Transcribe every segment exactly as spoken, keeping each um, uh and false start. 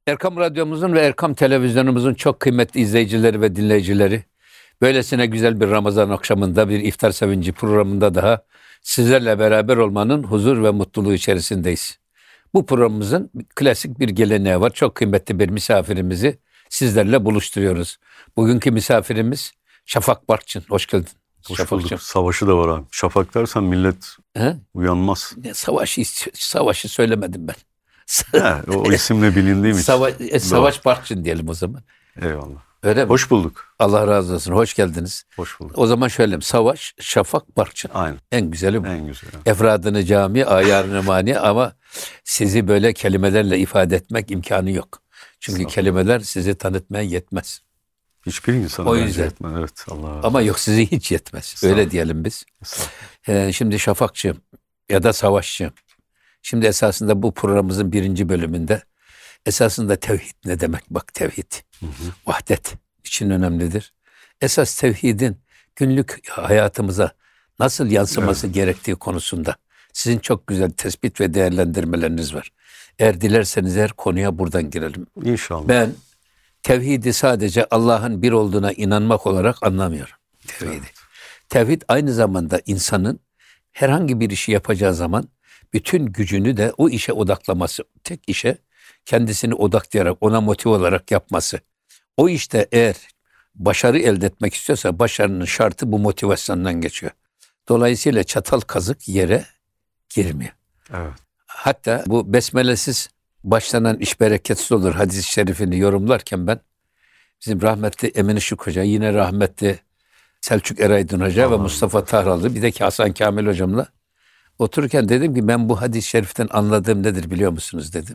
Erkam Radyomuzun ve Erkam Televizyonumuzun çok kıymetli izleyicileri ve dinleyicileri, böylesine güzel bir Ramazan akşamında bir iftar sevinci programında daha sizlerle beraber olmanın huzur ve mutluluğu içerisindeyiz. Bu programımızın klasik bir geleneği var. Çok kıymetli bir misafirimizi sizlerle buluşturuyoruz. Bugünkü misafirimiz Şafak Barkçın. Hoş geldin. Hoş Şafakçığım. bulduk. Savaşı da var abi. Şafak dersen millet He? uyanmaz. Ne, savaşı, savaşı söylemedim ben. He, o isimle bilindiğim için. Sava e, Savaş Barkçın diyelim o zaman. Eyvallah. Öyle mi? Hoş bulduk. Allah razı olsun. Hoş geldiniz. Hoş bulduk. O zaman şöyle, Savaş, Şafak, Barkçın. Aynen. En güzeli bu. En güzel. Efradını cami, ayarını mani, ama sizi böyle kelimelerle ifade etmek imkanı yok. Çünkü kelimeler sizi tanıtmaya yetmez. Hiçbir insan O yüzden. etmez. Evet, Allah razı Ama yok, sizi hiç yetmez. Öyle diyelim biz. Ee, şimdi Şafakçığım ya da Savaşçığım. Şimdi esasında bu programımızın birinci bölümünde esasında tevhid ne demek? Bak, tevhid. Hı hı. Vahdet için önemlidir. Esas tevhidin günlük hayatımıza nasıl yansıması evet. gerektiği konusunda sizin çok güzel tespit ve değerlendirmeleriniz var. Eğer dilerseniz her konuya buradan girelim. İnşallah. Ben tevhidi sadece Allah'ın bir olduğuna inanmak olarak anlamıyorum. Tevhidi. Evet. Tevhid aynı zamanda insanın herhangi bir işi yapacağı zaman bütün gücünü de o işe odaklaması, tek işe kendisini odaklayarak, ona motive olarak yapması. O işte eğer başarı elde etmek istiyorsa başarının şartı bu motivasyondan geçiyor. Dolayısıyla çatal kazık yere girmiyor. Evet. Hatta bu besmelesiz başlanan iş bereketsiz olur hadis-i şerifini yorumlarken ben bizim rahmetli Emin Işık Hoca, yine rahmetli Selçuk Eraydın Hoca Allah ve Mustafa Allah. Tahralı, bir de Hasan Kamil Hocamla otururken dedim ki ben bu hadis-i şeriften anladığım nedir biliyor musunuz dedim.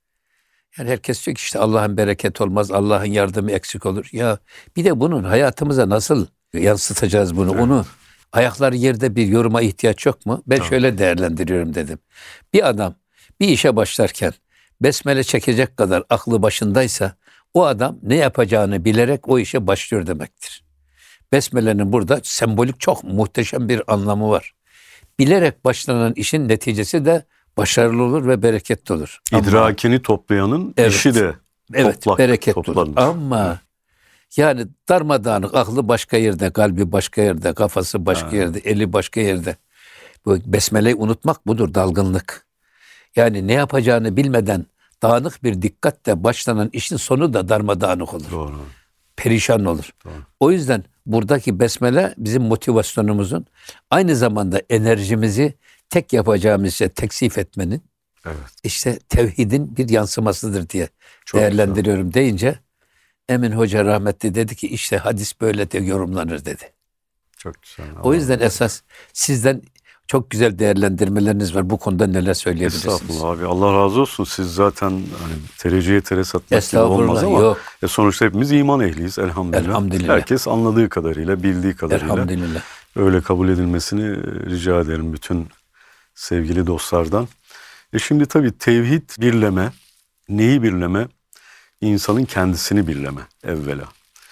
Yani herkes diyor ki işte Allah'ın bereketi olmaz, Allah'ın yardımı eksik olur. Ya bir de bunun hayatımıza nasıl yansıtacağız bunu? Evet. Onu ayakları yerde bir yoruma ihtiyaç yok mu? Ben tamam. şöyle değerlendiriyorum dedim. Bir adam bir işe başlarken besmele çekecek kadar aklı başındaysa o adam ne yapacağını bilerek o işe başlıyor demektir. Besmelenin burada sembolik çok muhteşem bir anlamı var. Bilerek başlanan işin neticesi de başarılı olur ve bereketli olur. İdrakini Ama, toplayanın evet, işi de evet, toplak, bereketli toplanır. olur. Ama evet. yani darmadağınık, aklı başka yerde, kalbi başka yerde, kafası başka ha. yerde, eli başka yerde. Bu besmeleyi unutmak budur, dalgınlık. Yani ne yapacağını bilmeden dağınık bir dikkatle başlanan işin sonu da darmadağınık olur. Doğru. Perişan olur. Doğru. O yüzden buradaki besmele bizim motivasyonumuzun, aynı zamanda enerjimizi tek yapacağımız şey teksif etmenin, evet. işte tevhidin bir yansımasıdır diye çok değerlendiriyorum güzel. Deyince Emin Hoca rahmetli dedi ki işte hadis böyle de yorumlanır dedi. Çok güzel. O yüzden esas sizden çok güzel değerlendirmeleriniz var. Bu konuda neler söyleyebilirsiniz? Estağfurullah abi. Allah razı olsun. Siz zaten hani tereciye tere satmak gibi olmaz ama yok. E sonuçta hepimiz iman ehliyiz elhamdülillah. elhamdülillah. Herkes anladığı kadarıyla, bildiği kadarıyla elhamdülillah. öyle kabul edilmesini rica ederim bütün sevgili dostlardan. E şimdi tabii tevhid birleme, neyi birleme? İnsanın kendisini birleme evvela.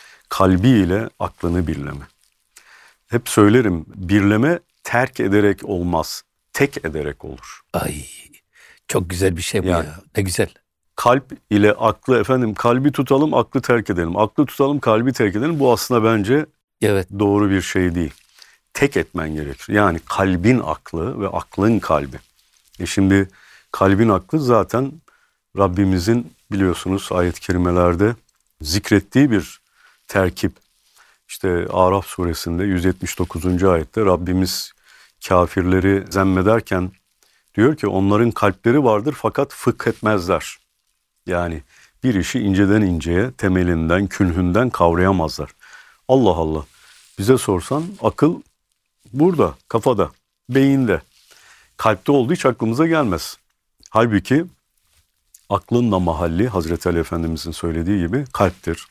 Kalbiyle aklını birleme. Hep söylerim, birleme terk ederek olmaz, tek ederek olur. Ay, çok güzel bir şey bu yani, ya. Ne güzel. Kalp ile aklı, efendim kalbi tutalım, aklı terk edelim. Aklı tutalım, kalbi terk edelim. Bu aslında bence evet. doğru bir şey değil. Tek etmen gerekir. Yani kalbin aklı ve aklın kalbi. E şimdi kalbin aklı zaten Rabbimizin biliyorsunuz ayet-i kerimelerde zikrettiği bir terkip. İşte Araf suresinde yüz yetmiş dokuzuncu ayette Rabbimiz kafirleri zemmederken diyor ki onların kalpleri vardır fakat fıkh etmezler. Yani bir işi inceden inceye, temelinden, künhünden kavrayamazlar. Allah Allah. Bize sorsan akıl burada, kafada, beyinde. Kalpte olduğu hiç aklımıza gelmez. Halbuki aklın da mahalli Hazreti Ali Efendimizin söylediği gibi kalptir.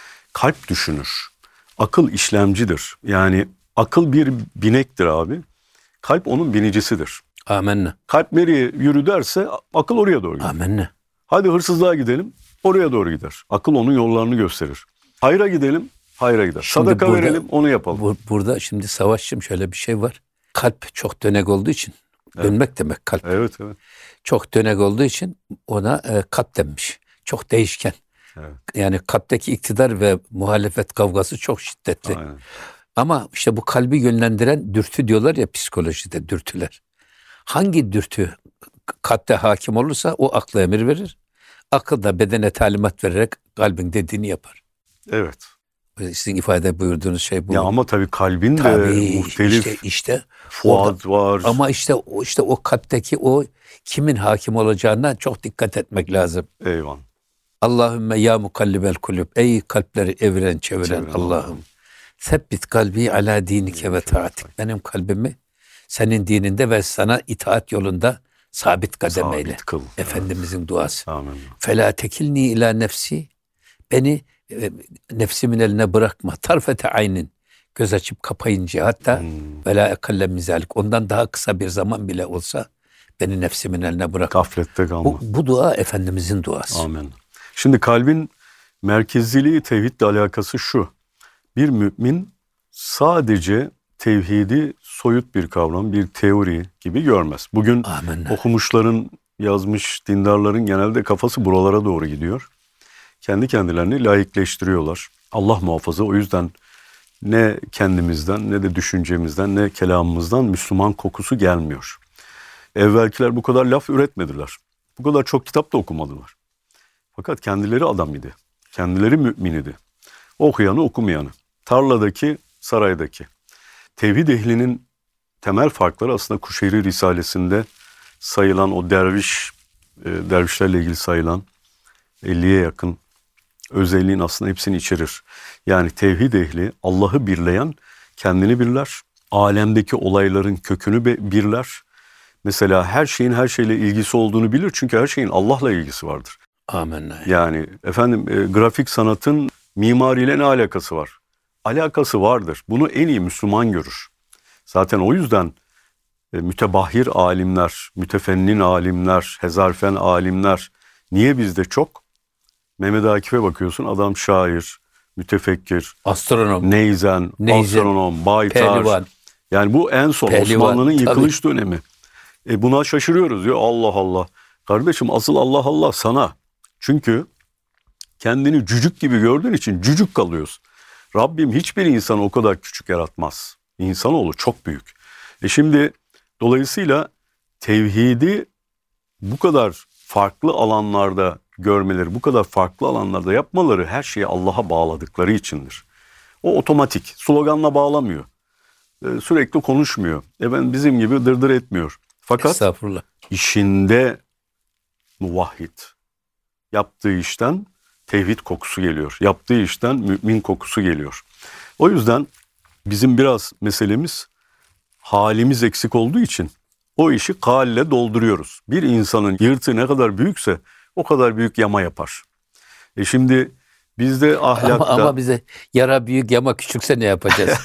Kalp düşünür. Akıl işlemcidir. Yani akıl bir binektir abi. Kalp onun binicisidir. Amenna. Kalp nereye yürü derse akıl oraya doğru gider. Amenna. Hadi hırsızlığa gidelim, oraya doğru gider. Akıl onun yollarını gösterir. Hayra gidelim, hayra gider. Şimdi sadaka burada, verelim, onu yapalım. Bu, burada şimdi Savaşçım şöyle bir şey var. Kalp çok dönek olduğu için, evet. dönmek demek kalp. Evet, evet. Çok dönek olduğu için ona e, kalp denmiş. çok değişken. Evet. Yani kalpteki iktidar ve muhalefet kavgası çok şiddetli. Aynen. Ama işte bu kalbi yönlendiren dürtü diyorlar ya psikolojide, dürtüler. Hangi dürtü kalpte hakim olursa o akla emir verir. Akıl da bedene talimat vererek kalbin dediğini yapar. Evet. Sizin ifade buyurduğunuz şey bu. Ya ama tabii kalbin de Tabii, muhtelif. işte, işte fuad orada, var. ama işte o işte o kalpteki o kimin hakim olacağına çok dikkat etmek lazım. Eyvallah. Allahümme ya mukallibel kulüp. Ey kalpleri eviren çeviren, Çeviren Allah'ım. Allah'ım. Sebbit kalbi ala dinike ve taatik. Benim kalbimi senin dininde ve sana itaat yolunda sabit kadem eyle. Sabit kıl. Efendimizin duası. Amin. Fela tekilni ila nefsi. Beni e, nefsimin eline bırakma. Tarfete aynin. Göz açıp kapayınca hatta Hmm. ve la ekalle mizalik. Ondan daha kısa bir zaman bile olsa beni nefsimin eline bırakma. Gaflette kalma. Bu, bu dua Efendimizin duası. Amin. Şimdi kalbin merkezliliği tevhidle alakası şu. Bir mümin sadece tevhidi soyut bir kavram, bir teori gibi görmez. Bugün Amenna. okumuşların, yazmış dindarların genelde kafası buralara doğru gidiyor. Kendi kendilerini laikleştiriyorlar. Allah muhafaza, o yüzden ne kendimizden ne de düşüncemizden ne kelamımızdan Müslüman kokusu gelmiyor. Evvelkiler bu kadar laf üretmediler. Bu kadar çok kitap da okumadılar. Fakat kendileri adam idi. Kendileri mümin idi. Okuyanı okumayanı. Tarladaki, saraydaki. Tevhid ehlinin temel farkları aslında Kuşeyri Risalesi'nde sayılan o derviş, e, dervişlerle ilgili sayılan elliye yakın özelliğin aslında hepsini içerir. Yani tevhid ehli Allah'ı birleyen kendini birler. Alemdeki olayların kökünü birler. Mesela her şeyin her şeyle ilgisi olduğunu bilir. Çünkü her şeyin Allah'la ilgisi vardır. Amenna. Yani efendim e, grafik sanatın mimariyle ne alakası var? Alakası vardır. Bunu en iyi Müslüman görür. Zaten o yüzden e, mütebahhir alimler, mütefennin alimler, hezarfen alimler niye bizde çok? Mehmet Akif'e bakıyorsun, adam şair, mütefekkir, astronom, neyzen, neyzen astronom, baytar. pehlivan. Yani bu en son Pehlivan, Osmanlı'nın tabii. yıkılış dönemi. E buna şaşırıyoruz ya, Allah Allah. Kardeşim asıl Allah Allah sana. Çünkü kendini cücük gibi gördüğün için cücük kalıyorsun. Rabbim hiçbir insanı o kadar küçük yaratmaz. İnsanoğlu çok büyük. E şimdi dolayısıyla tevhidi bu kadar farklı alanlarda görmeleri, bu kadar farklı alanlarda yapmaları her şeyi Allah'a bağladıkları içindir. O otomatik. Sloganla bağlamıyor. E, sürekli konuşmuyor. E ben bizim gibi dırdır etmiyor. Fakat Estağfurullah. işinde muvahhid. Yaptığı işten tevhid kokusu geliyor. Yaptığı işten mümin kokusu geliyor. O yüzden bizim biraz meselemiz halimiz eksik olduğu için o işi kalle dolduruyoruz. Bir insanın yırtığı ne kadar büyükse o kadar büyük yama yapar. E şimdi bizde ahlakta... Ama, ama bize yara büyük yama küçükse ne yapacağız?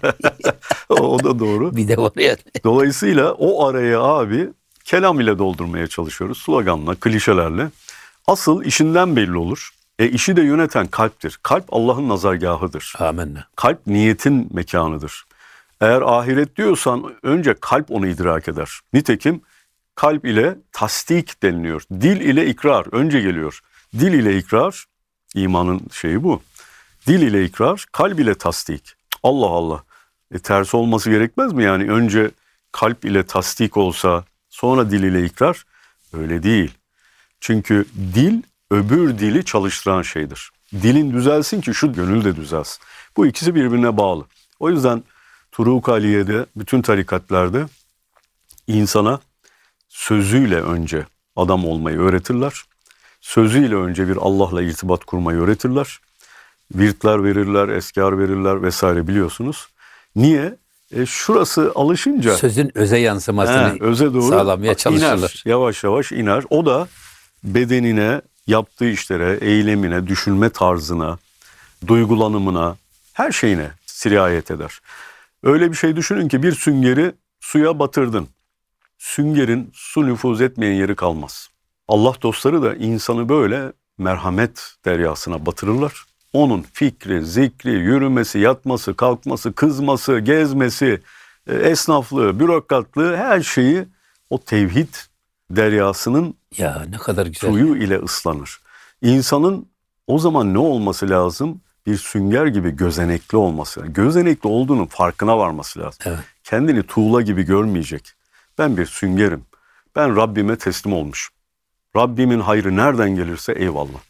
O da doğru. Bir de var yani. Dolayısıyla o araya abi kelam ile doldurmaya çalışıyoruz. Sloganla, klişelerle. Asıl işinden belli olur. E işi de yöneten kalptir. Kalp Allah'ın nazargahıdır. Amenna. Kalp niyetin mekanıdır. Eğer ahiret diyorsan önce kalp onu idrak eder. Nitekim kalp ile tasdik deniliyor. Dil ile ikrar önce geliyor. Dil ile ikrar, imanın şeyi bu. Dil ile ikrar, kalp ile tasdik. Allah Allah. E tersi olması gerekmez mi yani? Önce kalp ile tasdik olsa sonra dil ile ikrar. Öyle değil. Çünkü dil öbür dili çalıştıran şeydir. Dilin düzelsin ki şu gönül de düzelsin. Bu ikisi birbirine bağlı. O yüzden Turuk Aliye'de, bütün tarikatlarda insana sözüyle önce adam olmayı öğretirler. Sözüyle önce bir Allah'la irtibat kurmayı öğretirler. Virtler verirler, eskar verirler vesaire biliyorsunuz. Niye? E şurası alışınca Sözün öze yansımasını he, öze doğru sağlamaya çalışırlar. iner, yavaş yavaş iner. O da bedenine, yaptığı işlere, eylemine, düşünme tarzına, duygulanımına, her şeyine sirayet eder. Öyle bir şey düşünün ki bir süngeri suya batırdın. Süngerin su nüfuz etmeyen yeri kalmaz. Allah dostları da insanı böyle merhamet deryasına batırırlar. Onun fikri, zikri, yürümesi, yatması, kalkması, kızması, gezmesi, esnaflığı, bürokratlığı her şeyi o tevhid deryasının Ya ne kadar güzel. suyu ile ıslanır. İnsanın o zaman ne olması lazım? Bir sünger gibi gözenekli olması. Gözenekli olduğunun farkına varması lazım. Evet. Kendini tuğla gibi görmeyecek. Ben bir süngerim. Ben Rabbime teslim olmuşum. Rabbimin hayrı nereden gelirse eyvallah.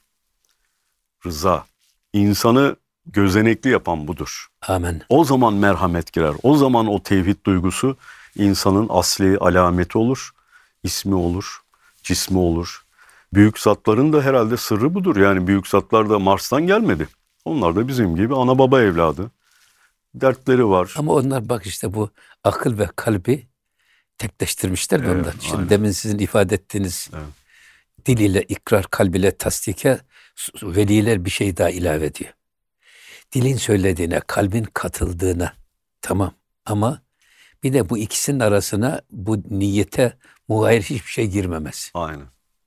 Rıza. İnsanı gözenekli yapan budur. Amin. O zaman merhamet girer. O zaman o tevhid duygusu insanın asli alameti olur. İsmi olur. Cismi olur. Büyük zatların da herhalde sırrı budur. Yani büyük zatlar da Mars'tan gelmedi. Onlar da bizim gibi ana baba evladı. Dertleri var. Ama onlar bak işte bu akıl ve kalbi tekleştirmişler de Evet, ondan. Şimdi aynen. demin sizin ifade ettiğiniz Evet. dil ile ikrar, kalb ile tasdike veliler bir şey daha ilave ediyor. Dilin söylediğine, kalbin katıldığına tamam ama bir de bu ikisinin arasına bu niyete muhayir hiçbir şey girmemesi. Aynen.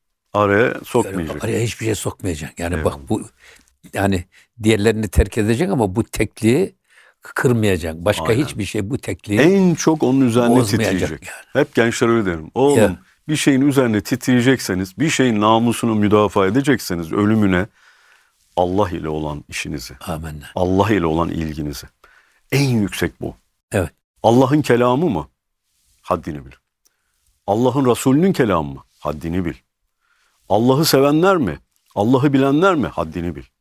Araya sokmayacak. Araya hiçbir şey sokmayacak. Yani Evet. bak bu yani diğerlerini terk edecek ama bu tekliği kırmayacak. Başka Aynen. hiçbir şey bu tekliği En çok onun üzerine bozmayacak titreyecek. yani. Hep gençler öyle derim. Oğlum Ya. bir şeyin üzerine titreyecekseniz, bir şeyin namusunu müdafaa edecekseniz ölümüne Allah ile olan işinizi, Amenna. Allah ile olan ilginizi. En yüksek bu. Evet. Allah'ın kelamı mı? Haddini bil. Allah'ın Resulünün kelamı mı? Haddini bil. Allah'ı sevenler mi? Allah'ı bilenler mi? Haddini bil.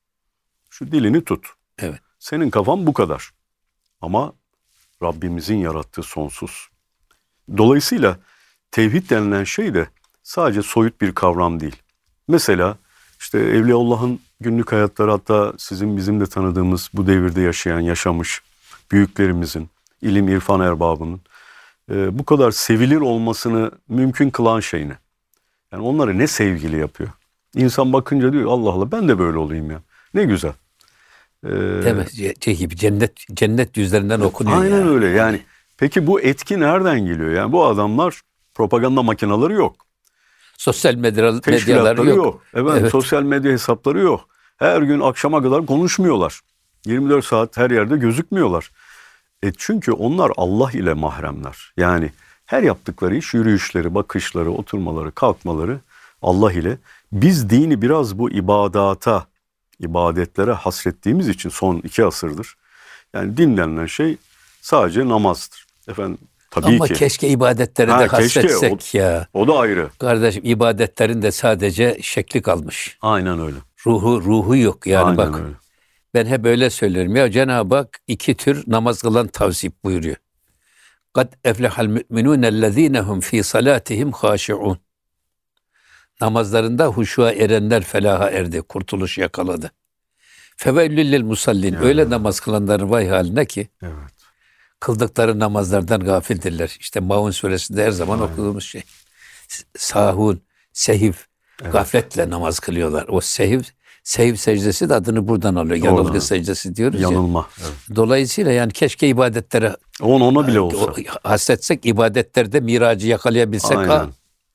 Şu dilini tut. Evet. Senin kafan bu kadar. Ama Rabbimizin yarattığı sonsuz. Dolayısıyla tevhid denilen şey de sadece soyut bir kavram değil. Mesela işte Evliyaullah'ın günlük hayatları, hatta sizin bizim de tanıdığımız bu devirde yaşayan, yaşamış büyüklerimizin, ilim irfan erbabının e, bu kadar sevilir olmasını mümkün kılan şey ne? Yani onları ne sevgili yapıyor? İnsan bakınca diyor Allah Allah ben de böyle olayım ya. Ne güzel. Ee, Değil mi? Şey gibi cennet cennet yüzlerinden okunuyor. Aynen ya. öyle. Yani peki bu etki nereden geliyor? Yani bu adamlar propaganda makineleri yok. Sosyal medya, medyalar Teşkilatları yok. yok. Efendim, Evet. sosyal medya hesapları yok. Her gün akşama kadar konuşmuyorlar. yirmi dört saat her yerde gözükmüyorlar. E çünkü onlar Allah ile mahremler. Yani her yaptıkları iş, yürüyüşleri, bakışları, oturmaları, kalkmaları Allah ile. Biz dini biraz bu ibadata, ibadetlere hasrettiğimiz için son iki asırdır. Yani din denilen şey sadece namazdır. Efendim tabii Ama ki. keşke ibadetleri Ha, de keşke, hasretsek ya. O da ayrı. Kardeşim ibadetlerin de sadece şekli kalmış. Aynen öyle. Ruhu ruhu yok yani. Aynen Bak. öyle. Ben hep öyle söylerim. Ya Cenab-ı Hak iki tür namaz kılan tavsip buyuruyor. Kad eflehal mü'minûne ellezînehum fî salâtihim hâşi'ûn. Namazlarında huşuğa erenler felaha erdi, kurtuluş yakaladı. Fevellül lil musallin. Ya. Öyle namaz kılanların vay haline ki Evet. kıldıkları namazlardan gafildirler. İşte Maun suresinde her zaman Aynen. okuduğumuz şey. Sahun, sehiv, Evet. gafletle namaz kılıyorlar. O sehiv, sehiv secdesi de adını buradan alıyor. Oradan. Yanılgı secdesi diyoruz ya. Yanılma. Evet. Dolayısıyla yani keşke ibadetlere On ona bile olsa. o- hasretsek, ibadetlerde miracı yakalayabilsek. Aynen. Ha,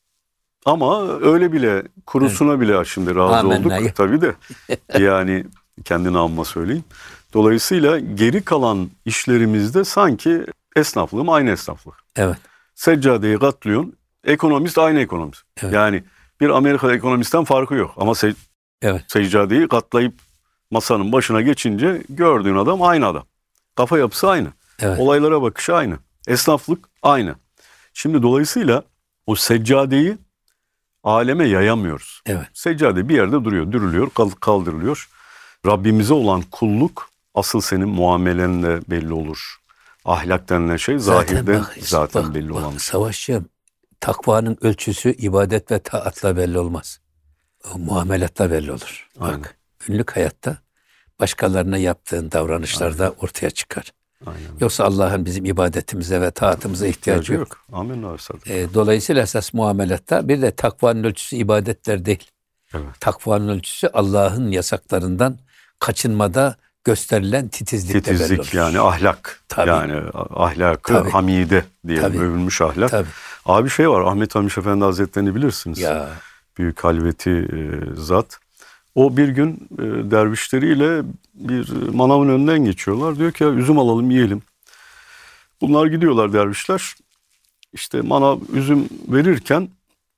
Ama öyle bile kurusuna bile şimdi razı Amenna. olduk. Tabii de yani kendini amma söyleyeyim. Dolayısıyla geri kalan işlerimizde sanki esnaflığım aynı esnaflık. evet. Seccadeyi katlıyorsun, ekonomist aynı ekonomist. Evet. Yani bir Amerika ekonomistten farkı yok. Ama se- Evet. seccadeyi katlayıp masanın başına geçince gördüğün adam aynı adam. Kafa yapısı aynı. Evet. Olaylara bakışı aynı. Esnaflık aynı. Şimdi dolayısıyla o seccadeyi aleme yayamıyoruz. Evet. Seccade bir yerde duruyor, dürülüyor, kal- kaldırılıyor. Rabbimize olan kulluk asıl senin muamelenle belli olur. Ahlak denilen şey zahirden zaten, bak, belli bak, olan bir şey. Savaşçım, takvanın ölçüsü ibadet ve taatla belli olmaz. O muamelatla belli olur. Aynen. Bak, günlük hayatta başkalarına yaptığın davranışlarda ortaya çıkar. Aynen. Yoksa Allah'ın bizim ibadetimize ve taatımıza ihtiyacı yok. Amin. Amin. E, dolayısıyla esas muamelatta bir de takvanın ölçüsü ibadetler değil. Evet. Takvanın ölçüsü Allah'ın yasaklarından kaçınmada gösterilen titizlikle belli olur. Titizlik yani ahlak. Tabii. Yani ahlakı Tabii. hamide diyelim, Tabii. övülmüş ahlak. Tabii. Abi şey var, Ahmet Hamiş Efendi Hazretleri'ni bilirsiniz. Ya. Büyük halveti e, zat. O bir gün e, dervişleriyle bir manavın önünden geçiyorlar. Diyor ki ya üzüm alalım yiyelim. Bunlar gidiyorlar dervişler. İşte manav üzüm verirken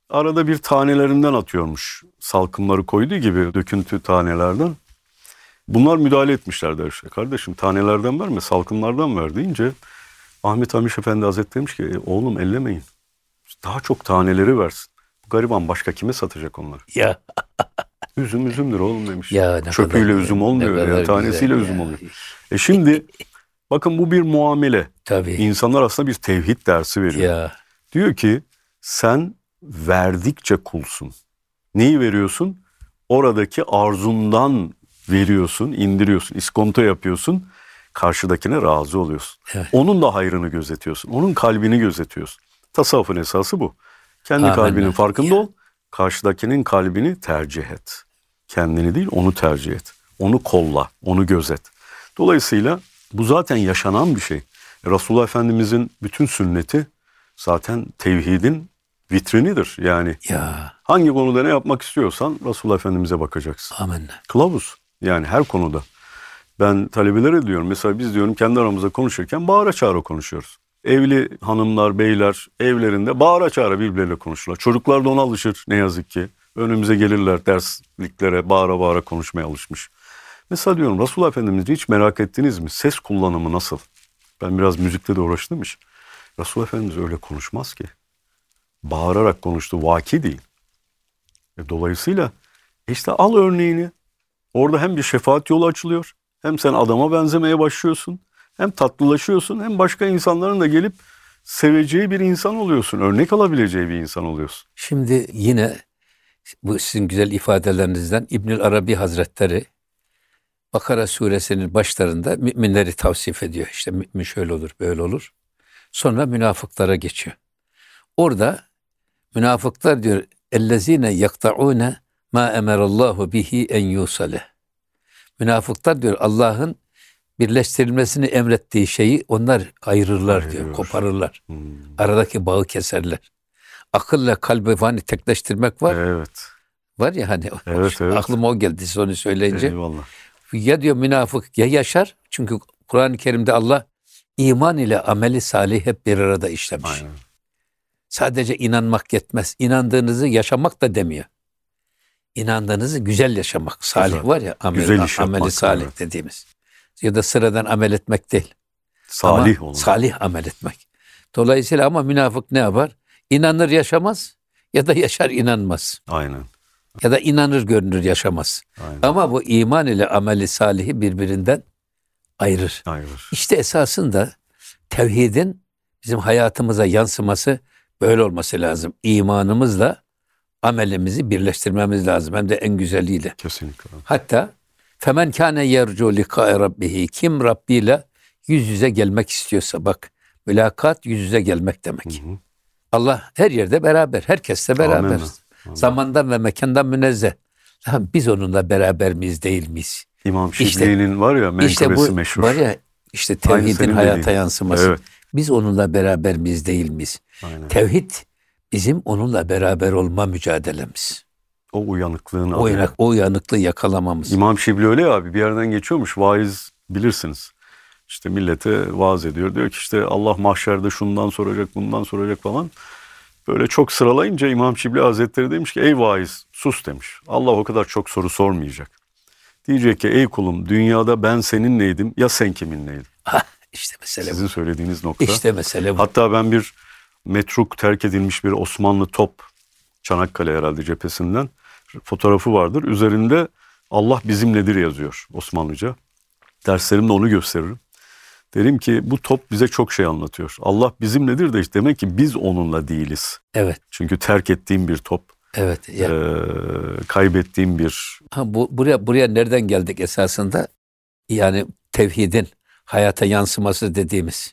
arada bir tanelerinden atıyormuş. Salkımları koyduğu gibi döküntü tanelerden. Bunlar müdahale etmişler işte. Kardeşim tanelerden verme, salkımlardan ver deyince Ahmet Hamiş Efendi Hazretleri demiş ki e, oğlum ellemeyin. Daha çok taneleri versin. Bu gariban başka kime satacak onları? Ya. Üzüm üzümdür oğlum demiş. Ya, çöpüyle üzüm olmuyor. Yani, tanesiyle üzüm ya. oluyor. E şimdi bakın bu bir muamele. Tabii. İnsanlar aslında bir tevhid dersi veriyor. Ya. Diyor ki sen verdikçe kulsun. Neyi veriyorsun? Oradaki arzundan veriyorsun, indiriyorsun, iskonto yapıyorsun. Karşıdakine razı oluyorsun. Evet. Onun da hayrını gözetiyorsun. Onun kalbini gözetiyorsun. Tasavvufun esası bu. Kendi Amin. kalbinin farkında Ya. ol. Karşıdakinin kalbini tercih et. Kendini değil, onu tercih et. Onu kolla, onu gözet. Dolayısıyla bu zaten yaşanan bir şey. Resulullah Efendimizin bütün sünneti zaten tevhidin vitrinidir. Yani Ya. hangi konuda ne yapmak istiyorsan Resulullah Efendimiz'e bakacaksın. Amin. Kılavuz. Yani her konuda. Ben talebelere diyorum, mesela biz diyorum kendi aramızda konuşurken bağıra çağıra konuşuyoruz. Evli hanımlar, beyler evlerinde bağıra çağıra birbirleriyle konuşurlar. Çocuklar da ona alışır ne yazık ki. Önümüze gelirler dersliklere bağıra bağıra konuşmaya alışmış. Mesela diyorum Resulullah Efendimiz'i hiç merak ettiniz mi? Ses kullanımı nasıl? Ben biraz müzikle de uğraştım hiç. Resulullah Efendimiz öyle konuşmaz ki. Bağırarak konuştu, vaki değil. E dolayısıyla işte al örneğini. Orada hem bir şefaat yolu açılıyor, hem sen adama benzemeye başlıyorsun, hem tatlılaşıyorsun, hem başka insanların da gelip seveceği bir insan oluyorsun, örnek alabileceği bir insan oluyorsun. Şimdi yine bu sizin güzel ifadelerinizden İbnül Arabi Hazretleri Bakara suresinin başlarında müminleri tavsif ediyor. İşte mümin şöyle olur, böyle olur. Sonra münafıklara geçiyor. Orada münafıklar diyor ellezine yakta'une ma emerallahu bihi en yusale. Münafıklar diyor Allah'ın birleştirilmesini emrettiği şeyi onlar ayırırlar Ayırıyor. diyor, koparırlar. Hmm. Aradaki bağı keserler. Akılla kalbi fani tekleştirmek var. Evet. Var ya hani Evet, evet. aklıma o geldi siz onu söyleyince. Eyvallah. Ya diyor münafık ya yaşar. Çünkü Kur'an-ı Kerim'de Allah iman ile ameli salih hep bir arada işlemiş. Aynen. Sadece inanmak yetmez. İnandığınızı yaşamak da demiyor. İnandığınızı güzel yaşamak. Salih Güzel. var ya amel, Güzel iş ameli yapmak, salih evet. dediğimiz. Ya da sıradan amel etmek değil. Salih ama olmak. Salih amel etmek. Dolayısıyla ama münafık ne yapar? İnanır yaşamaz ya da yaşar inanmaz. Aynen. Ya da inanır görünür yaşamaz. Aynen. Ama bu iman ile ameli salihi birbirinden ayırır. Ayırır. İşte esasında tevhidin bizim hayatımıza yansıması böyle olması lazım. İmanımızla amelimizi birleştirmemiz lazım. Hem de en güzeliyle. Kesinlikle. Hatta femen kâne yercu likâe rabbihi. Kim Rabbiyle yüz yüze gelmek istiyorsa bak mülakat yüz yüze gelmek demek. Hı hı. Allah her yerde beraber. Herkesle beraber. Amin. Amin. Zamandan ve mekandan münezzeh. Lan biz onunla beraber miyiz değil miyiz? İmam İşte- Şibli'nin var ya menkıbesi İşte bu meşhur. var ya işte Aynı tevhidin senin hayata dediğin. yansıması. Evet. Biz onunla beraber miyiz değil miyiz? Aynen. Tevhid bizim onunla beraber olma mücadelemiz. O uyanıklığın O, adı. uyanık, o uyanıklığı yakalamamız. İmam Şibli öyle ya abi, bir yerden geçiyormuş, vaiz bilirsiniz. İşte millete vaaz ediyor. Diyor ki işte Allah mahşerde şundan soracak, bundan soracak falan. Böyle çok sıralayınca İmam Şibli Hazretleri demiş ki ey vaiz sus demiş. Allah o kadar çok soru sormayacak. Diyecek ki ey kulum dünyada ben seninleydim ya sen kiminleydin? Ha, işte mesele Sizin bu. söylediğiniz nokta. İşte mesele bu. Hatta ben bir metruk terk edilmiş bir Osmanlı top, Çanakkale herhalde cephesinden fotoğrafı vardır. Üzerinde Allah bizimledir yazıyor Osmanlıca. Derslerimde onu gösteririm. Derim ki bu top bize çok şey anlatıyor. Allah bizimledir de işte demek ki biz onunla değiliz. Evet, Çünkü terk ettiğim bir top, evet. Ya. eee, kaybettiğim bir... Ha, bu buraya buraya nereden geldik esasında? Yani tevhidin hayata yansıması dediğimiz.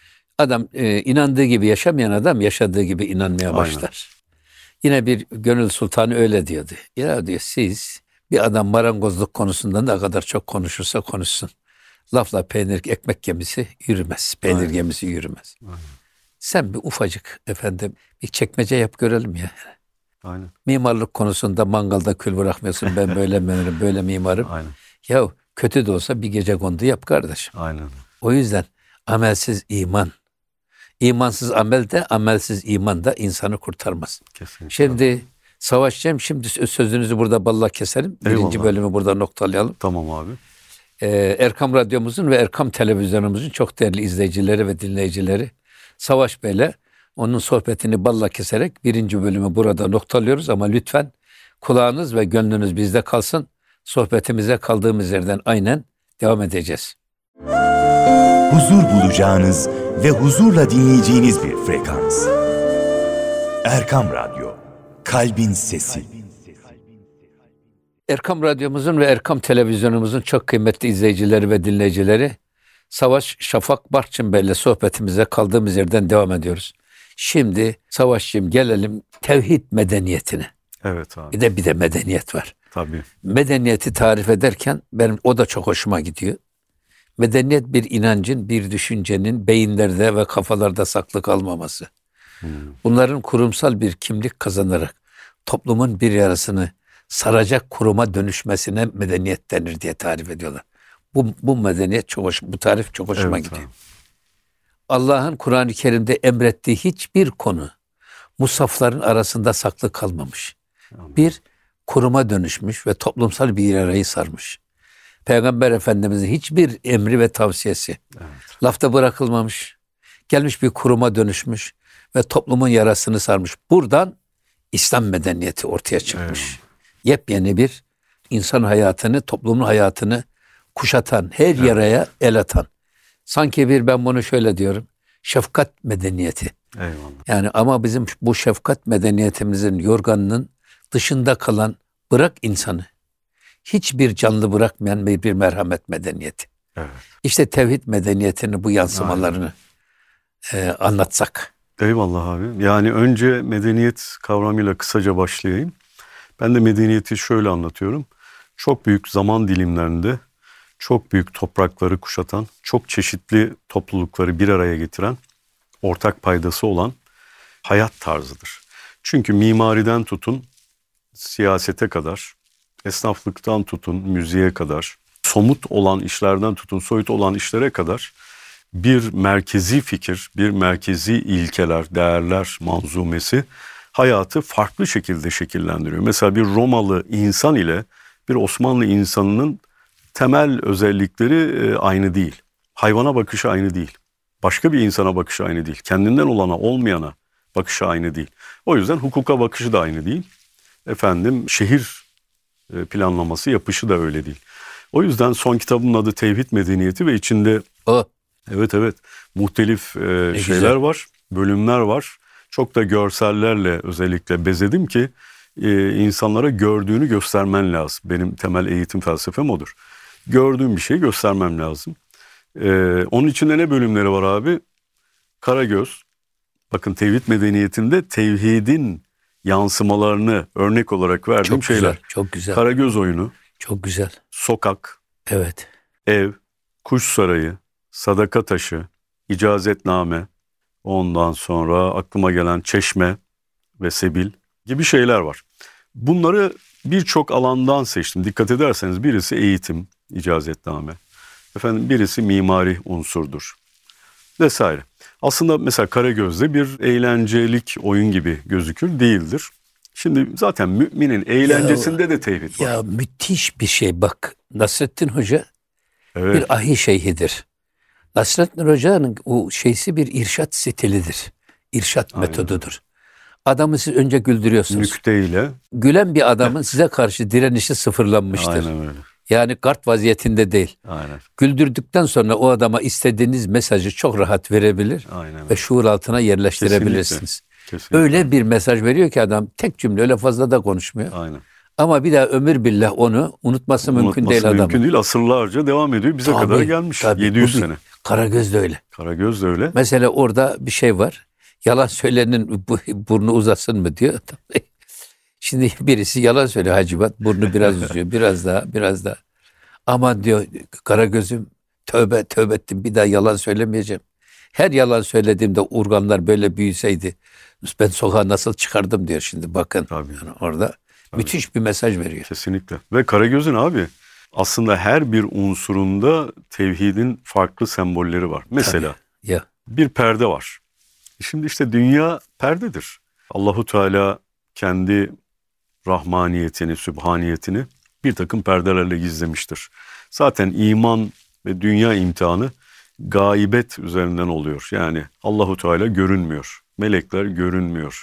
Adam e, inandığı gibi yaşamayan adam yaşadığı gibi inanmaya Aynen. başlar. Yine bir gönül sultanı öyle diyordu. Ya diyor siz bir adam marangozluk konusunda ne kadar çok konuşursa konuşsun. Lafla peynir ekmek gemisi yürümez. Peynir Aynen. gemisi yürümez. Aynen. Sen bir ufacık efendim bir çekmece yap görelim ya. Aynen. Mimarlık konusunda mangalda kül bırakmıyorsun. Ben böyle mimarım, böyle mimarım. Aynen. Ya kötü de olsa bir gece kondu yap kardeşim. Aynen. O yüzden amelsiz iman, İmansız amel de, amelsiz iman da insanı kurtarmaz. Kesinlikle. Şimdi Savaşcığım, şimdi sözünüzü burada balla keselim. Eyvallah. Birinci bölümü burada noktalayalım. Tamam abi. Ee, Erkam Radyomuzun ve Erkam Televizyonumuzun çok değerli izleyicileri ve dinleyicileri, Savaş Bey'le onun sohbetini balla keserek birinci bölümü burada noktalıyoruz. Ama lütfen kulağınız ve gönlünüz bizde kalsın. Sohbetimize kaldığımız yerden aynen devam edeceğiz. Huzur bulacağınız ve huzurla dinleyeceğiniz bir frekans. Erkam Radyo, Kalbin Sesi. Erkam Radyomuzun ve Erkam Televizyonumuzun çok kıymetli izleyicileri ve dinleyicileri, Savaş Şafak Barçın Bey'le sohbetimize kaldığımız yerden devam ediyoruz. Şimdi Savaş'cığım gelelim tevhid medeniyetine. Evet abi. Bir de bir de medeniyet var. Tabii. Medeniyeti tarif ederken benim o da çok hoşuma gidiyor. Medeniyet bir inancın, bir düşüncenin beyinlerde ve kafalarda saklı kalmaması. Hmm. Bunların kurumsal bir kimlik kazanarak toplumun bir yarısını saracak kuruma dönüşmesine medeniyet denir diye tarif ediyorlar. Bu, bu medeniyet çok hoş, bu tarif çok hoşuma evet, gidiyor. Abi. Allah'ın Kur'an-ı Kerim'de emrettiği hiçbir konu musafların arasında saklı kalmamış. Amin. Bir kuruma dönüşmüş ve toplumsal bir arayı sarmış. Peygamber Efendimiz'in hiçbir emri ve tavsiyesi evet. lafta bırakılmamış. Gelmiş bir kuruma dönüşmüş ve toplumun yarasını sarmış. Buradan İslam medeniyeti ortaya çıkmış. Evet. Yepyeni bir insan hayatını, toplumun hayatını kuşatan, her evet. yaraya el atan. Sanki bir, ben bunu şöyle diyorum, şefkat medeniyeti. Eyvallah. Yani ama bizim bu şefkat medeniyetimizin yorganının dışında kalan, bırak insanı, hiçbir canlı bırakmayan bir, bir merhamet medeniyeti. Evet. İşte tevhid medeniyetinin bu yansımalarını e, anlatsak. Eyvallah abi. Yani önce medeniyet kavramıyla kısaca başlayayım. Ben de medeniyeti şöyle anlatıyorum. Çok büyük zaman dilimlerinde çok büyük toprakları kuşatan, çok çeşitli toplulukları bir araya getiren, ortak paydası olan hayat tarzıdır. Çünkü mimariden tutun siyasete kadar, esnaflıktan tutun müziğe kadar, somut olan işlerden tutun soyut olan işlere kadar bir merkezi fikir, bir merkezi ilkeler, değerler manzumesi hayatı farklı şekilde şekillendiriyor. Mesela bir Romalı insan ile bir Osmanlı insanının temel özellikleri aynı değil. Hayvana bakışı aynı değil. Başka bir insana bakışı aynı değil. Kendinden olana, olmayana bakışı aynı değil. O yüzden hukuka bakışı da aynı değil. Efendim şehir planlaması, yapışı da öyle değil. O yüzden son kitabımın adı Tevhid Medeniyeti ve içinde o. evet evet muhtelif e, şeyler güzel. var, bölümler var. Çok da görsellerle özellikle bezedim ki e, insanlara gördüğünü göstermen lazım. Benim temel eğitim felsefem odur. Gördüğüm bir şeyi göstermem lazım. E, onun içinde ne bölümleri var abi? Karagöz. Bakın Tevhid Medeniyeti'nde tevhidin yansımalarını örnek olarak verdiğim çok şeyler. Güzel, çok güzel. Karagöz oyunu. Çok güzel. Sokak. Evet. Ev. Kuş sarayı. Sadaka taşı. İcazetname. Ondan sonra aklıma gelen çeşme ve sebil gibi şeyler var. Bunları birçok alandan seçtim. Dikkat ederseniz birisi eğitim, icazetname. Efendim birisi mimari unsurdur. Vesaire. Aslında mesela Karagöz'de bir eğlencelik oyun gibi gözükür, değildir. Şimdi zaten müminin eğlencesinde ya, de tevhid var. Ya müthiş bir şey bak. Nasrettin Hoca evet. bir ahi şeyhidir. Nasrettin Hoca'nın o şeysi bir irşat stilidir. İrşat Aynen. metodudur. Adamı siz önce güldürüyorsunuz. Nükteyle. Gülen bir adamın size karşı direnişi sıfırlanmıştır. Aynen öyle. Yani kart vaziyetinde değil. Aynen. Güldürdükten sonra o adama istediğiniz mesajı çok rahat verebilir Aynen. ve şuur altına yerleştirebilirsiniz. Kesinlikle. Kesinlikle. Öyle bir mesaj veriyor ki adam tek cümle öyle fazla da konuşmuyor. Aynen. Ama bir daha ömür billah onu unutması, unutması mümkün değil adamın. Mümkün değil. Asırlarca devam ediyor. Bize tabii, kadar gelmiş. Tabii, yedi yüz sene. Karagöz de öyle. Karagöz de öyle. Mesela orada bir şey var. Yalan söylenin burnu uzasın mı diyor. Şimdi birisi yalan söylüyor Hacivat. Burnu biraz uzuyor. Biraz daha, biraz daha. Aman diyor Karagöz'üm tövbe tövbe ettim. Bir daha yalan söylemeyeceğim. Her yalan söylediğimde urganlar böyle büyüseydi ben sokağa nasıl çıkardım diyor şimdi bakın. Tabii. Yani orada Tabii. müthiş bir mesaj veriyor. Kesinlikle. Ve Karagöz'ün abi aslında her bir unsurunda tevhidin farklı sembolleri var. Mesela ya. bir perde var. Şimdi işte dünya perdedir. Allahu Teala kendi rahmaniyetini, sübhaniyetini bir takım perdelerle gizlemiştir. Zaten iman ve dünya imtihanı gaibet üzerinden oluyor. Yani Allahu Teala görünmüyor. Melekler görünmüyor.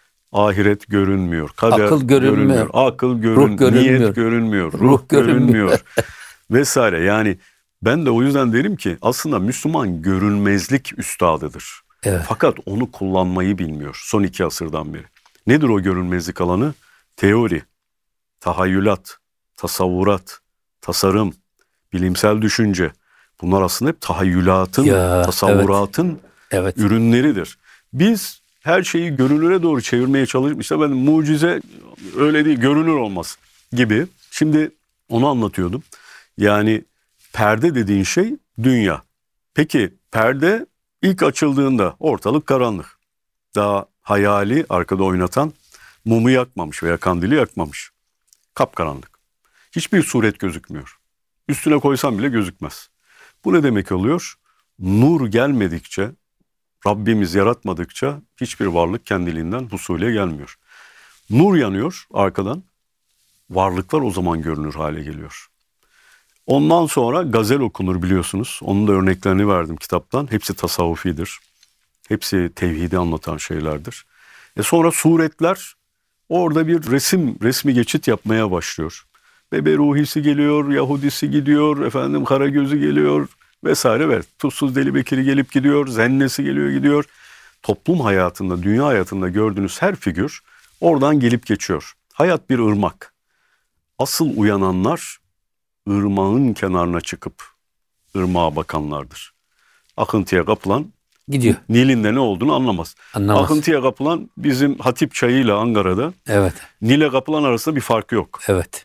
Ahiret görünmüyor. Kader akıl görünmüyor. görünmüyor. Akıl görün, ruh görünmüyor. niyet görünmüyor. Ruh, ruh görünmüyor. görünmüyor. Vesaire. Yani ben de o yüzden derim ki aslında Müslüman görünmezlik üstadıdır. Evet. Fakat onu kullanmayı bilmiyor son iki asırdan beri. Nedir o görünmezlik alanı? Teori, tahayyülat, tasavvurat, tasarım, bilimsel düşünce. Bunlar aslında hep tahayyülatın, ya, tasavvuratın evet. Evet. ürünleridir. Biz her şeyi görünüre doğru çevirmeye çalışmışlar. Ben mucize öyle değil, görünür olmaz gibi. Şimdi onu anlatıyordum. Yani perde dediğin şey dünya. Peki perde ilk açıldığında ortalık karanlık. Daha hayali arkada oynatan mumu yakmamış veya kandili yakmamış. Kapkaranlık. Hiçbir suret gözükmüyor. Üstüne koysam bile gözükmez. Bu ne demek oluyor? Nur gelmedikçe, Rabbimiz yaratmadıkça hiçbir varlık kendiliğinden husule gelmiyor. Nur yanıyor arkadan. Varlıklar o zaman görünür hale geliyor. Ondan sonra gazel okunur biliyorsunuz. Onun da örneklerini verdim kitaptan. Hepsi tasavvufidir. Hepsi tevhidi anlatan şeylerdir. E sonra suretler orada bir resim, resmi geçit yapmaya başlıyor. Bebe Ruhisi geliyor, Yahudisi gidiyor, efendim Karagözü geliyor vesaire ve Tuzsuz Deli Bekir'i gelip gidiyor, Zennesi geliyor gidiyor. Toplum hayatında, dünya hayatında gördüğünüz her figür oradan gelip geçiyor. Hayat bir ırmak. Asıl uyananlar ırmağın kenarına çıkıp ırmağa bakanlardır. Akıntıya kapılan gidiyor. Nil'in de ne olduğunu anlamaz. Anlamaz. Akıntıya kapılan bizim Hatip Çayı'yla Ankara'da evet. Nil'e kapılan arasında bir fark yok. Evet.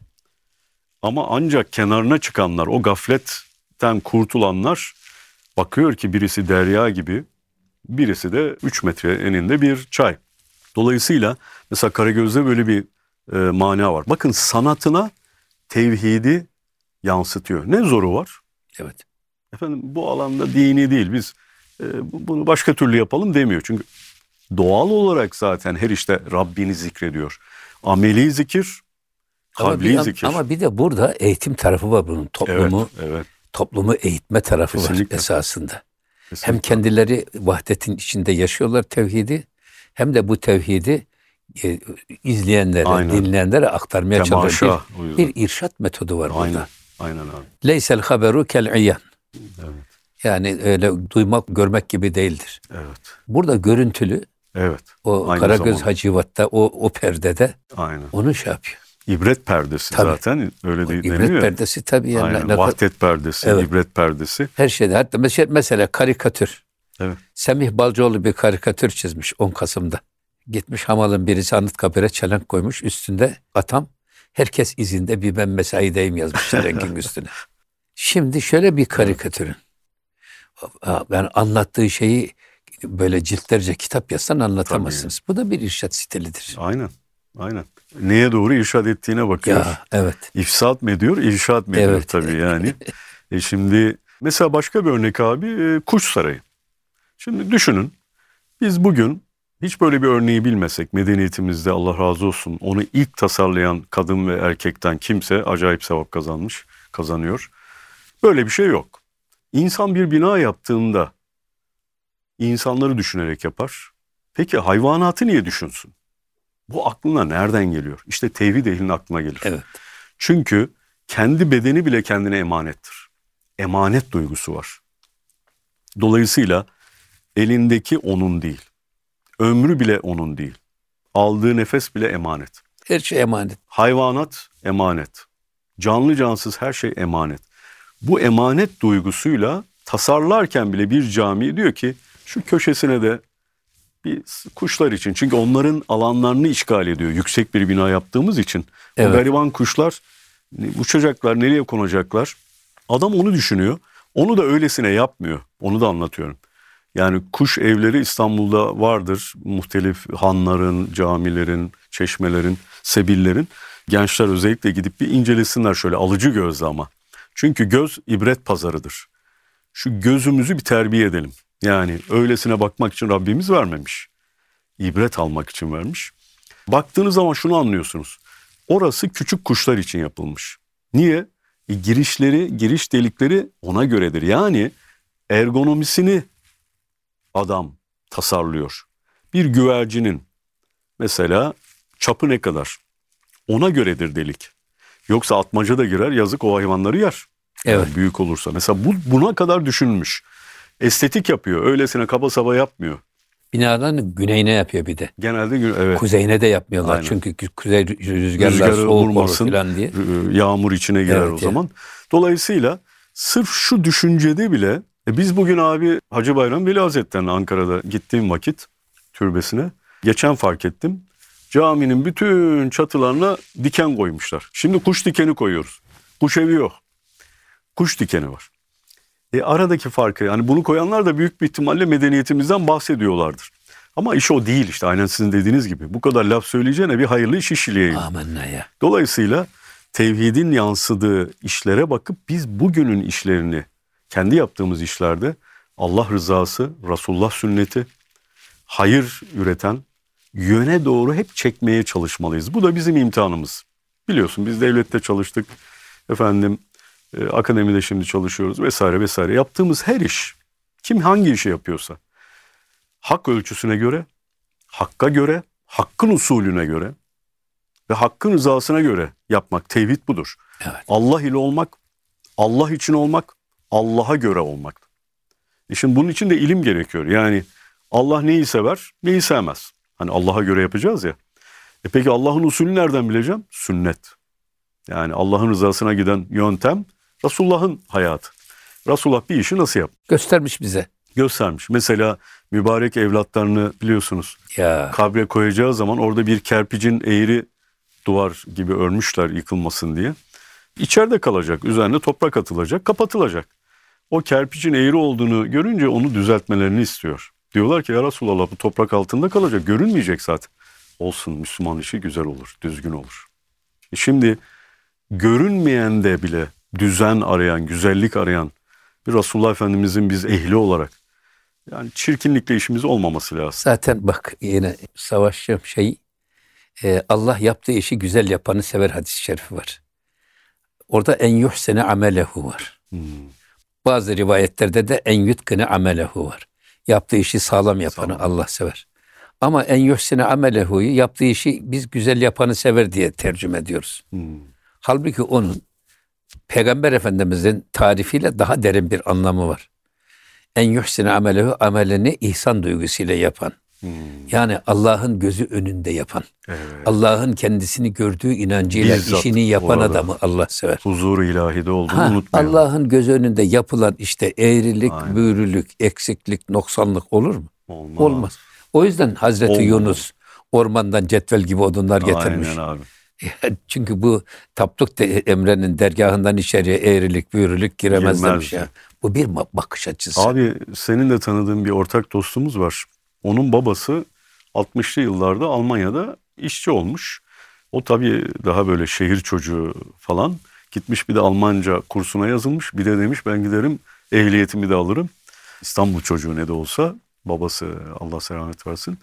Ama ancak kenarına çıkanlar, o gafletten kurtulanlar bakıyor ki birisi derya gibi, birisi de üç metre eninde bir çay. Dolayısıyla mesela Karagöz'de böyle bir e, mana var. Bakın sanatına tevhidi yansıtıyor. Ne zoru var? Evet. Efendim bu alanda dini değil, biz e, bunu başka türlü yapalım demiyor. Çünkü doğal olarak zaten her işte Rabbini zikrediyor. Ameli zikir, kavli ama bir, zikir. Ama bir de burada eğitim tarafı var bunun. Toplumu, evet, evet. toplumu eğitme tarafı Kesinlikle. var esasında. Kesinlikle. Hem kendileri vahdetin içinde yaşıyorlar tevhidi, hem de bu tevhidi e, izleyenlere, Aynen. dinleyenlere aktarmaya Temaşa, çalışan bir, o bir irşat metodu var Aynen. burada. Aynen abi. Leysel haberu kel iyyan. Evet. Yani öyle duymak, görmek gibi değildir. Evet. Burada görüntülü, Evet. o Aynı Karagöz zamanda. Hacivat'ta, o, o perdede Aynen. onu şey yapıyor. İbret perdesi Tabii. zaten öyle değil İbret deniyor. perdesi tabii. Yani Aynen. ne- ne- Vahdet perdesi, Evet. ibret perdesi. her şeyde. Hatta mesela, mesela karikatür. Evet. Semih Balcıoğlu bir karikatür çizmiş on Kasım'da. Gitmiş hamalın birisi Anıtkabir'e çelenk koymuş. Üstünde atam herkes izinde bir ben mesaideyim yazmış çelenkin üstüne. Şimdi şöyle bir karikatürün. Ben anlattığı şeyi böyle ciltlerce kitap yazsan anlatamazsınız. Bu da bir irşat stilidir. Aynen. Aynen. Neye doğru irşad ettiğine bakıyor. Ya evet. İfsat mı ediyor, irşad mı ediyor Evet. tabii yani. e şimdi mesela başka bir örnek abi e, Kuş Sarayı. Şimdi düşünün biz bugün hiç böyle bir örneği bilmesek medeniyetimizde Allah razı olsun onu ilk tasarlayan kadın ve erkekten kimse acayip sevap kazanmış, kazanıyor. Böyle bir şey yok. İnsan bir bina yaptığında insanları düşünerek yapar. Peki hayvanatı niye düşünsün? Bu aklına nereden geliyor? İşte tevhid ehlinin aklına gelir. Evet. Çünkü kendi bedeni bile kendine emanettir. Emanet duygusu var. Dolayısıyla elindeki onun değil. Ömrü bile onun değil. Aldığı nefes bile emanet. Her şey emanet. Hayvanat emanet. Canlı cansız her şey emanet. Bu emanet duygusuyla tasarlarken bile bir cami diyor ki şu köşesine de bir kuşlar için. Çünkü onların alanlarını işgal ediyor. Yüksek bir bina yaptığımız için. Evet. O gariban kuşlar uçacaklar, nereye konacaklar? Adam onu düşünüyor. Onu da öylesine yapmıyor. Onu da anlatıyorum. Yani kuş evleri İstanbul'da vardır. Muhtelif hanların, camilerin, çeşmelerin, sebillerin. Gençler özellikle gidip bir incelesinler şöyle alıcı gözle ama. Çünkü göz ibret pazarıdır. Şu gözümüzü bir terbiye edelim. Yani öylesine bakmak için Rabbimiz vermemiş. İbret almak için vermiş. Baktığınız zaman şunu anlıyorsunuz. Orası küçük kuşlar için yapılmış. Niye? E, girişleri, giriş delikleri ona göredir. Yani ergonomisini adam tasarlıyor. Bir güvercinin mesela çapı ne kadar? Ona göredir delik. Yoksa atmaca da girer, yazık o hayvanları yer. Evet. Yani büyük olursa. Mesela bu buna kadar düşünülmüş. Estetik yapıyor. Öylesine kaba saba yapmıyor. Binaların güneyine yapıyor bir de. Genelde evet. Kuzeyine de yapmıyorlar. Aynen. Çünkü kuzey rüzgarlar Rüzgarı soğuk olur vurmasın, falan diye. Yağmur içine girer evet, o zaman. Yani. Dolayısıyla sırf şu düşüncede bile e biz bugün abi Hacı Bayram Veli Hazretleri'ne Ankara'da gittiğim vakit türbesine geçen fark ettim. Caminin bütün çatılarına diken koymuşlar. Şimdi kuş dikeni koyuyoruz. Kuş evi yok. Kuş dikeni var. E aradaki farkı yani bunu koyanlar da büyük bir ihtimalle medeniyetimizden bahsediyorlardır. Ama iş o değil işte aynen sizin dediğiniz gibi. Bu kadar laf söyleyeceğine bir hayırlı iş işleyeyim. Amenna ya. Dolayısıyla tevhidin yansıdığı işlere bakıp biz bugünün işlerini kendi yaptığımız işlerde Allah rızası, Resulullah sünneti, hayır üreten yöne doğru hep çekmeye çalışmalıyız. Bu da bizim imtihanımız. Biliyorsun biz devlette çalıştık. Efendim e, akademide şimdi çalışıyoruz vesaire vesaire. Yaptığımız her iş kim hangi işi yapıyorsa hak ölçüsüne göre, hakka göre, hakkın usulüne göre ve hakkın rızasına göre yapmak. Tevhid budur. Evet. Allah ile olmak, Allah için olmak, Allah'a göre olmak. E şimdi bunun için de ilim gerekiyor. Yani Allah neyi sever, neyi sevmez. Hani Allah'a göre yapacağız ya. E peki Allah'ın usulü nereden bileceğim? Sünnet. Yani Allah'ın rızasına giden yöntem Resulullah'ın hayatı. Resulullah bir işi nasıl yap? Göstermiş bize. Göstermiş. Mesela mübarek evlatlarını biliyorsunuz. Ya. Kabre koyacağı zaman orada bir kerpicin eğri duvar gibi örmüşler yıkılmasın diye. İçeride kalacak. Üzerine toprak atılacak, kapatılacak. O kerpicin eğri olduğunu görünce onu düzeltmelerini istiyor. Diyorlar ki ya Resulallah bu toprak altında kalacak. Görünmeyecek zaten. Olsun Müslüman işi güzel olur, düzgün olur. E şimdi görünmeyen de bile düzen arayan, güzellik arayan bir Resulullah Efendimizin biz ehli olarak yani çirkinlikle işimiz olmaması lazım. Zaten bak yine savaşçı şey e, Allah yaptığı işi güzel yapanı sever hadis-i şerifi var. Orada en yuhsene amelehu var. Hmm. Bazı rivayetlerde de en yutkine amelehu var. Yaptığı işi sağlam yapanı sağlam. Allah sever. Ama en yuhsene amelehu'yu yaptığı işi biz güzel yapanı sever diye tercüme ediyoruz. Hmm. Halbuki onun Peygamber Efendimizin tarifiyle daha derin bir anlamı var. En yuhsine amelehu amelini ihsan duygusuyla yapan. Hmm. Yani Allah'ın gözü önünde yapan. Evet. Allah'ın kendisini gördüğü inancıyla bizzat işini yapan adamı Allah sever. Huzur-u ilahide olduğunu ha, unutmayalım. Allah'ın gözü önünde yapılan işte eğrilik, aynen, büyürülük, eksiklik, noksanlık olur mu? Olmaz. Olmaz. O yüzden Hazreti Olmaz. Yunus ormandan cetvel gibi odunlar getirmiş. Aynen abi. Çünkü bu Tapduk Emre'nin dergahından içeriye eğrilik, büyürülük giremez demiş ya. Bu bir bakış açısı. Abi senin de tanıdığın bir ortak dostumuz var. Onun babası altmışlı yıllarda Almanya'da işçi olmuş. O tabii daha böyle şehir çocuğu falan. Gitmiş bir de Almanca kursuna yazılmış. Bir de demiş ben giderim ehliyetimi de alırım. İstanbul çocuğu ne de olsa babası Allah selamet versin.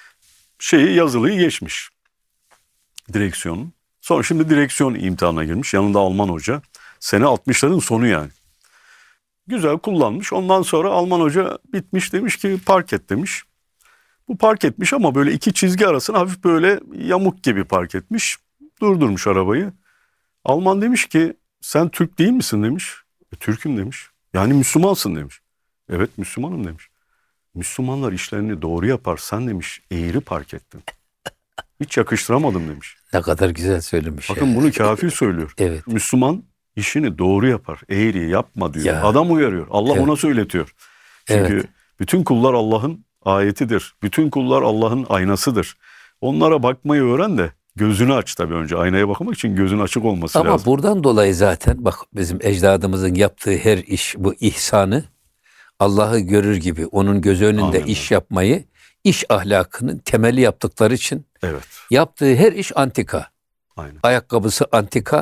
Şeyi yazılıyı geçmiş. Direksiyonun. Sonra şimdi direksiyon imtihanına girmiş. Yanında Alman hoca. Sene altmışların sonu yani. Güzel kullanmış. Ondan sonra Alman hoca bitmiş demiş ki park et demiş. Bu park etmiş ama böyle iki çizgi arasına hafif böyle yamuk gibi park etmiş. Durdurmuş arabayı. Alman demiş ki sen Türk değil misin demiş. E, Türk'üm demiş. Yani Müslümansın demiş. Evet Müslümanım demiş. Müslümanlar işlerini doğru yapar sen demiş eğri park ettin. Hiç yakıştıramadım demiş. Ne kadar güzel söylemiş. Bakın ya. Bunu kafir söylüyor. Evet. Müslüman işini doğru yapar. Eğri yapma diyor. Ya. Adam uyarıyor. Allah evet. ona söyletiyor. Çünkü evet. bütün kullar Allah'ın ayetidir. Bütün kullar Allah'ın aynasıdır. Onlara bakmayı öğren de gözünü aç tabii önce. Aynaya bakmak için gözün açık olması Ama lazım. Ama buradan dolayı zaten bak bizim ecdadımızın yaptığı her iş bu ihsanı Allah'ı görür gibi onun gözü önünde Aynen. iş yapmayı iş ahlakının temeli yaptıkları için evet. yaptığı her iş antika. Aynen. Ayakkabısı antika,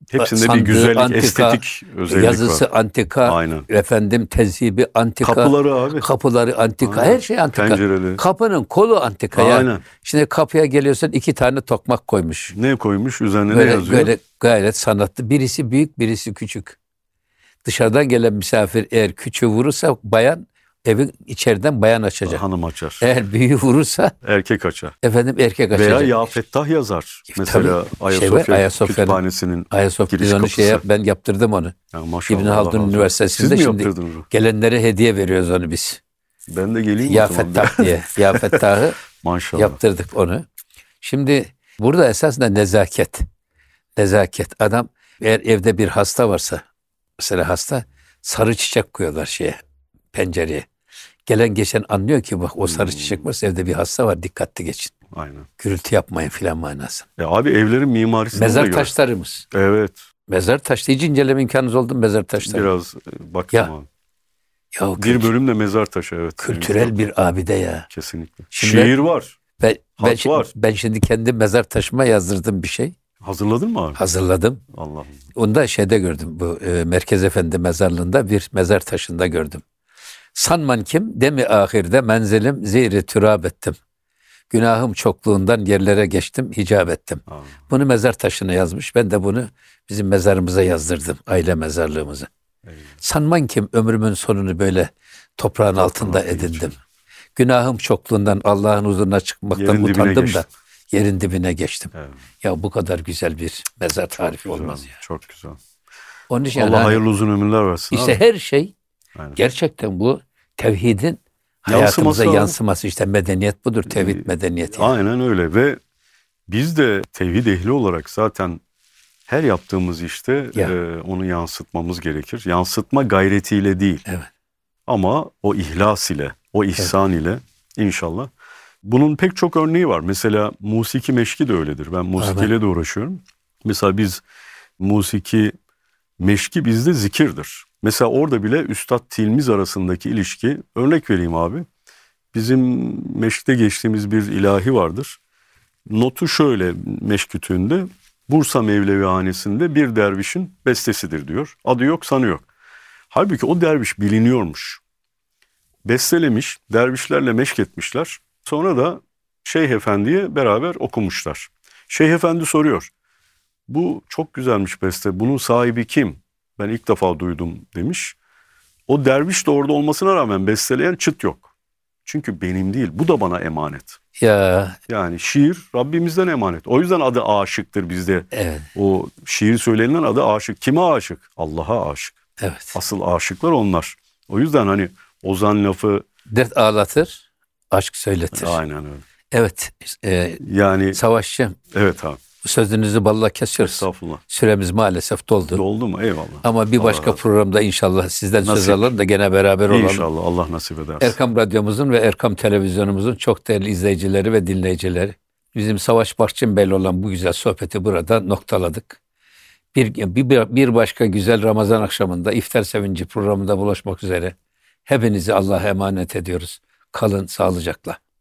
Hepsinde sandığı, bir güzellik, antika, estetik özellik yazısı var. antika, Aynen. efendim tezhibi antika, Kapıları abi. kapıları antika, Aynen. her şey antika. Pencereleri. Kapının kolu antika ya. Aynen. Şimdi kapıya geliyorsun iki tane tokmak koymuş. Ne koymuş? Üzerine Böyle, ne yazıyor? böyle gayet sanatlı. Birisi büyük, birisi küçük. Dışarıdan gelen misafir eğer küçüğü vurursa bayan evin içeriden bayan açacak. Hanım açar. Eğer büyüğü vurursa Erkek açar. efendim erkek açacak. Veya Ya Fettah yazar. Tabii, Mesela şey var, Ayasofya Ayasofya'nın- Kütüphanesi'nin Ayasofya giriş biz onu kapısı. şey yap, ben yaptırdım onu. Ya maşallah, İbn Allah Haldun razı olsun. Üniversitesi'nde Siz mi şimdi yaptırdınız o? gelenlere hediye veriyoruz onu biz. Ben de geleyim Ya o zaman. Fettah diye. Ya Fettah'ı Maşallah. yaptırdık onu. Şimdi burada esasında nezaket. Nezaket. Adam eğer evde bir hasta varsa, mesela hasta, sarı çiçek koyuyorlar şeye, pencereye. Gelen geçen anlıyor ki bak o sarı Hmm. çiçek varsa evde bir hasta var, dikkatli geçin. Aynen. Gürültü yapmayın filan manası. Ya abi evlerin mimarisine Mezar göre. taşlarımız. Evet. Mezar taşları hiç inceleme imkanınız oldu mu mezar taşları? Biraz e, baktım Ya, abi. Ya Bir kült- bölüm de mezar taşı, evet. kültürel bir abide ya. Kesinlikle. Şimdi- Şiir var. Ben, ben, Hat şi- var. ben şimdi kendi mezar taşıma yazdırdım bir şey. Hazırladın mı abi? Hazırladım. Allah'ım. Onu da şeyde gördüm. Bu e, Merkez Efendi mezarlığında bir mezar taşında gördüm. Sanman kim? Demi ahirde menzilim zihri türab ettim. Günahım çokluğundan yerlere geçtim, hicap ettim. Aa, Bunu mezar taşına yazmış. Ben de bunu bizim mezarımıza yazdırdım. Aile mezarlığımıza. eyvallah. Sanman kim? Ömrümün sonunu böyle toprağın altında altına edindim. geçtim. Günahım çokluğundan Allah'ın huzuruna çıkmaktan Yerin dibine utandım da geçtim. yerin dibine geçtim. Evet. Ya bu kadar güzel bir mezar tarifi Güzel, olmaz ya. Çok güzel. Onun için Allah yani hayırlı uzun ömürler versin işte abi. her şey Aynen. gerçekten bu tevhidin Yansıması hayatımıza abi. yansıması. İşte medeniyet budur. Tevhid Ee, medeniyeti. yani. Aynen öyle ve biz de tevhid ehli olarak zaten her yaptığımız işte Ya. e, onu yansıtmamız gerekir. Yansıtma gayretiyle değil. Evet. Ama o ihlas ile, o ihsan ile inşallah. Bunun pek çok örneği var. Mesela musiki meşki de öyledir. Ben musikiyle de uğraşıyorum. Mesela biz musiki meşki bizde zikirdir. Mesela orada bile üstad tilmiz arasındaki ilişki, örnek vereyim abi. Bizim meşkte geçtiğimiz bir ilahi vardır. Notu şöyle meşkütüğünde, Bursa Mevlevihanesi'nde bir dervişin bestesidir diyor. Adı yok, sanı yok. Halbuki o derviş biliniyormuş. Bestelemiş, dervişlerle meşk etmişler. Sonra da Şeyh Efendi'ye beraber okumuşlar. Şeyh Efendi soruyor. Bu çok güzelmiş beste, bunun sahibi kim? Ben ilk defa duydum demiş. O derviş de orada olmasına rağmen besteleyen çıt yok. Çünkü benim değil, bu da bana emanet. Ya Yani şiir Rabbimizden emanet. O yüzden adı aşıktır bizde. evet. O şiir söylenilen adı aşık. Kime aşık? Allah'a aşık. Evet. Asıl aşıklar onlar. O yüzden hani ozan lafı Dert ağlatır, aşk söyletir. aynen öyle. Evet. E, Yani Savaşçı, evet abi. sözünüzü balla kesiyoruz. Estağfurullah. Süremiz maalesef doldu. Doldu mu? Eyvallah. Ama bir Allah başka razı olsun. programda inşallah sizden söz Nasip. alalım da gene beraber olalım. İnşallah Allah nasip eder. Erkam Radyomuzun ve Erkam Televizyonumuzun çok değerli izleyicileri ve dinleyicileri. Bizim Savaş Barçınbey'le olan bu güzel sohbeti burada noktaladık. Bir, bir, bir başka güzel Ramazan akşamında İftar Sevinci programında buluşmak üzere. Hepinizi Allah'a emanet ediyoruz. Kalın sağlıcakla.